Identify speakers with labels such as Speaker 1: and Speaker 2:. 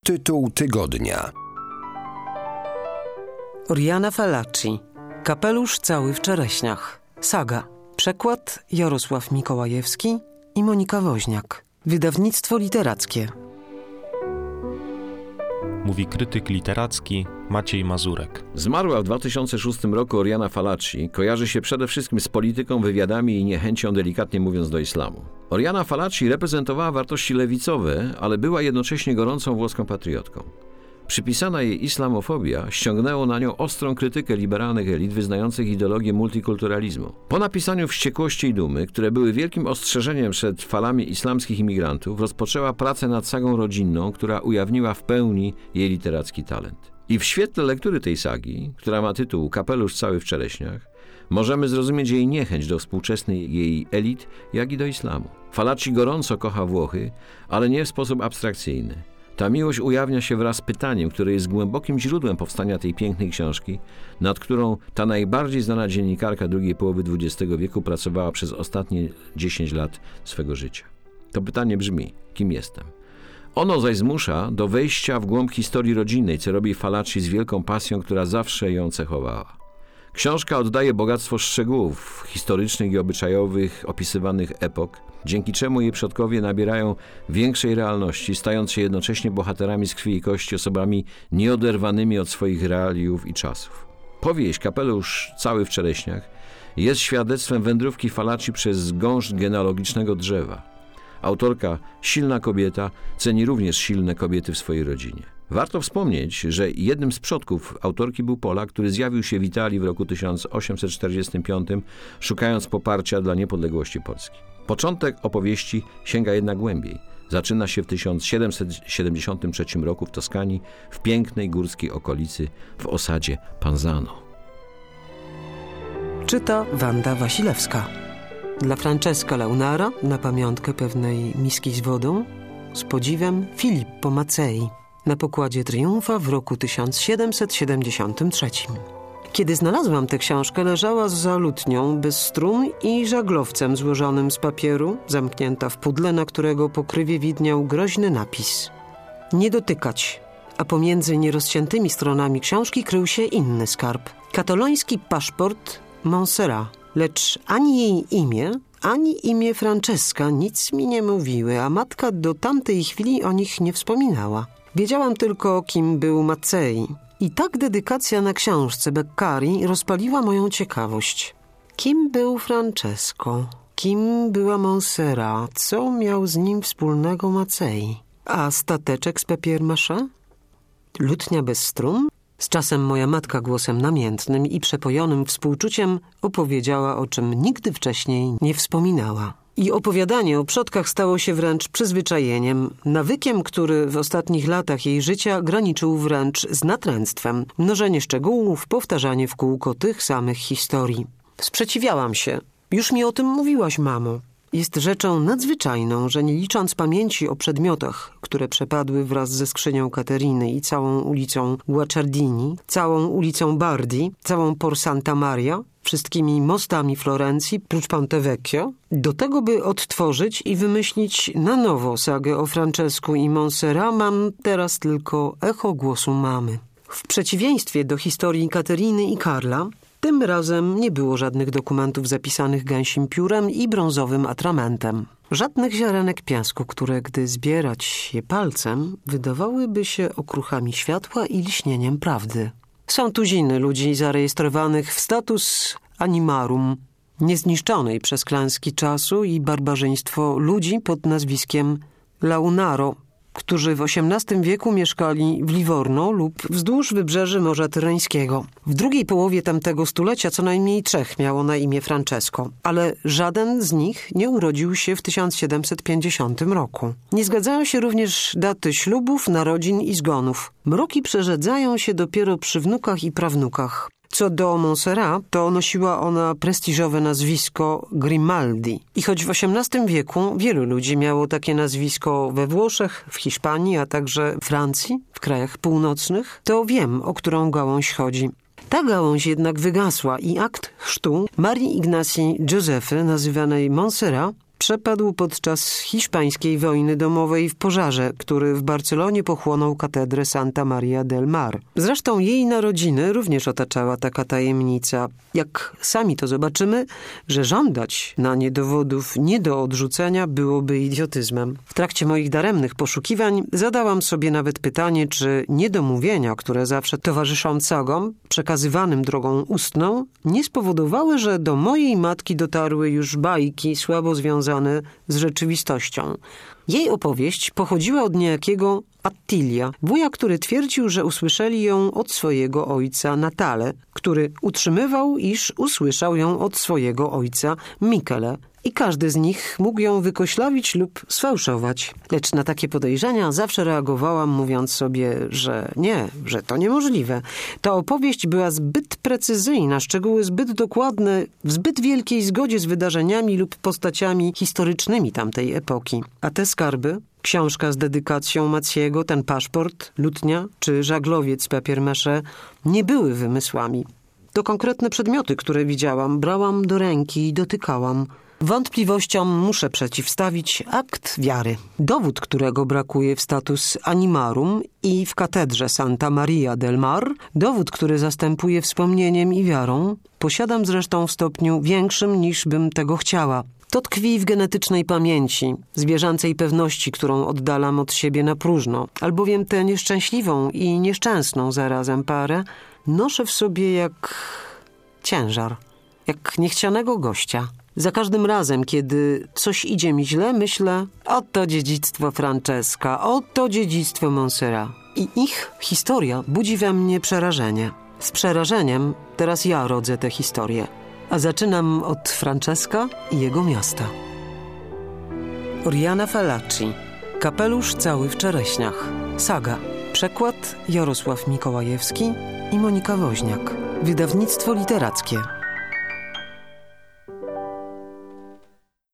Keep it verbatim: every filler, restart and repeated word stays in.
Speaker 1: Tytuł tygodnia.
Speaker 2: Oriana Fallaci. Kapelusz cały w czereśniach. Saga. Przekład Jarosław Mikołajewski i Monika Woźniak. Wydawnictwo literackie.
Speaker 3: Mówi krytyk literacki Maciej Mazurek.
Speaker 4: Zmarła w dwa tysiące szóstym roku Oriana Fallaci kojarzy się przede wszystkim z polityką, wywiadami i niechęcią, delikatnie mówiąc, do islamu. Oriana Fallaci reprezentowała wartości lewicowe, ale była jednocześnie gorącą włoską patriotką. Przypisana jej islamofobia ściągnęło na nią ostrą krytykę liberalnych elit wyznających ideologię multikulturalizmu. Po napisaniu Wściekłości i dumy, które były wielkim ostrzeżeniem przed falami islamskich imigrantów, rozpoczęła pracę nad sagą rodzinną, która ujawniła w pełni jej literacki talent. I w świetle lektury tej sagi, która ma tytuł Kapelusz cały w czereśniach, możemy zrozumieć jej niechęć do współczesnej jej elit, jak i do islamu. Fallaci gorąco kocha Włochy, ale nie w sposób abstrakcyjny. Ta miłość ujawnia się wraz z pytaniem, które jest głębokim źródłem powstania tej pięknej książki, nad którą ta najbardziej znana dziennikarka drugiej połowy dwudziestego wieku pracowała przez ostatnie dziesięć lat swego życia. To pytanie brzmi: kim jestem? Ono zaś zmusza do wejścia w głąb historii rodzinnej, co robi Fallaci z wielką pasją, która zawsze ją cechowała. Książka oddaje bogactwo szczegółów historycznych i obyczajowych opisywanych epok, dzięki czemu jej przodkowie nabierają większej realności, stając się jednocześnie bohaterami z krwi i kości, osobami nieoderwanymi od swoich realiów i czasów. Powieść Kapelusz cały w czereśniach jest świadectwem wędrówki Fallaci przez gąszcz genealogicznego drzewa. Autorka, silna kobieta, ceni również silne kobiety w swojej rodzinie. Warto wspomnieć, że jednym z przodków autorki był Polak, który zjawił się w Italii w roku tysiąc osiemset czterdziestym piątym, szukając poparcia dla niepodległości Polski. Początek opowieści sięga jednak głębiej. Zaczyna się w tysiąc siedemset siedemdziesiątym trzecim roku w Toskanii, w pięknej górskiej okolicy, w osadzie Panzano.
Speaker 2: Czyta Wanda Wasilewska. Dla Francesca Launara, na pamiątkę pewnej miski z wodą, z podziwem Filippo Mazzei, na pokładzie Triumfa w roku tysiąc siedemset siedemdziesiątym trzecim. Kiedy znalazłam tę książkę, leżała za lutnią, bez strun i żaglowcem złożonym z papieru, zamknięta w pudle, na którego pokrywie widniał groźny napis: nie dotykać. A pomiędzy nierozciętymi stronami książki krył się inny skarb. Kataloński paszport Montserrat. Lecz ani jej imię, ani imię Francesca nic mi nie mówiły, a matka do tamtej chwili o nich nie wspominała. Wiedziałam tylko, kim był Mazzei. I tak dedykacja na książce Beccari rozpaliła moją ciekawość. Kim był Francesco? Kim była Montserrat? Co miał z nim wspólnego Mazzei? A stateczek z papier-mâché? Lutnia bez strun? Z czasem moja matka głosem namiętnym i przepojonym współczuciem opowiedziała, o czym nigdy wcześniej nie wspominała. I opowiadanie o przodkach stało się wręcz przyzwyczajeniem, nawykiem, który w ostatnich latach jej życia graniczył wręcz z natręctwem. Mnożenie szczegółów, powtarzanie w kółko tych samych historii. Sprzeciwiałam się. Już mi o tym mówiłaś, mamo. Jest rzeczą nadzwyczajną, że nie licząc pamięci o przedmiotach, które przepadły wraz ze skrzynią Kateryny i całą ulicą Guacciardini, całą ulicą Bardi, całą Por Santa Maria, wszystkimi mostami Florencji, prócz Ponte Vecchio, do tego, by odtworzyć i wymyślić na nowo sagę o Francesku i Montserrat, mam teraz tylko echo głosu mamy. W przeciwieństwie do historii Kateryny i Karla, tym razem nie było żadnych dokumentów zapisanych gęsim piórem i brązowym atramentem. Żadnych ziarenek piasku, które, gdy zbierać je palcem, wydawałyby się okruchami światła i lśnieniem prawdy. Są tuziny ludzi zarejestrowanych w status animarum, niezniszczonej przez klęski czasu i barbarzyństwo ludzi pod nazwiskiem Launaro, którzy w osiemnastym wieku mieszkali w Livorno lub wzdłuż wybrzeży Morza Tyreńskiego. W drugiej połowie tamtego stulecia co najmniej trzech miało na imię Francesco, ale żaden z nich nie urodził się w tysiąc siedemset pięćdziesiątym roku. Nie zgadzają się również daty ślubów, narodzin i zgonów. Mroki przerzedzają się dopiero przy wnukach i prawnukach. Co do Montserrat, to nosiła ona prestiżowe nazwisko Grimaldi. I choć w osiemnastym wieku wielu ludzi miało takie nazwisko we Włoszech, w Hiszpanii, a także Francji, w krajach północnych, to wiem, o którą gałąź chodzi. Ta gałąź jednak wygasła i akt chrztu Marii Ignacji Józefy, nazywanej Montserrat, przepadł podczas hiszpańskiej wojny domowej w pożarze, który w Barcelonie pochłonął katedrę Santa Maria del Mar. Zresztą jej narodziny również otaczała taka tajemnica. Jak sami to zobaczymy, że żądać na nie dowodów nie do odrzucenia byłoby idiotyzmem. W trakcie moich daremnych poszukiwań zadałam sobie nawet pytanie, czy niedomówienia, które zawsze towarzyszą sagom, przekazywanym drogą ustną, nie spowodowały, że do mojej matki dotarły już bajki słabo związane z rzeczywistością. Jej opowieść pochodziła od niejakiego Attilia, wuja, który twierdził, że usłyszeli ją od swojego ojca Natale, który utrzymywał, iż usłyszał ją od swojego ojca Michele. I każdy z nich mógł ją wykoślawić lub sfałszować. Lecz na takie podejrzenia zawsze reagowałam, mówiąc sobie, że nie, że to niemożliwe. Ta opowieść była zbyt precyzyjna, szczegóły zbyt dokładne, w zbyt wielkiej zgodzie z wydarzeniami lub postaciami historycznymi tamtej epoki. A te skarby, książka z dedykacją Maciego, ten paszport, lutnia czy żaglowiec papier-mâché, nie były wymysłami. To konkretne przedmioty, które widziałam, brałam do ręki i dotykałam. Wątpliwościom muszę przeciwstawić akt wiary. Dowód, którego brakuje w status animarum i w katedrze Santa Maria del Mar, dowód, który zastępuje wspomnieniem i wiarą, posiadam zresztą w stopniu większym niż bym tego chciała. To tkwi w genetycznej pamięci, zwierzęcej pewności, którą oddalam od siebie na próżno, albowiem tę nieszczęśliwą i nieszczęsną zarazem parę noszę w sobie jak ciężar, jak niechcianego gościa. Za każdym razem, kiedy coś idzie mi źle, myślę, oto dziedzictwo Francesca, oto dziedzictwo Montserrat. I ich historia budzi we mnie przerażenie. Z przerażeniem teraz ja rodzę tę historię. A zaczynam od Francesca i jego miasta. Oriana Fallaci. Kapelusz cały w czereśniach. Saga. Przekład Jarosław Mikołajewski i Monika Woźniak. Wydawnictwo literackie.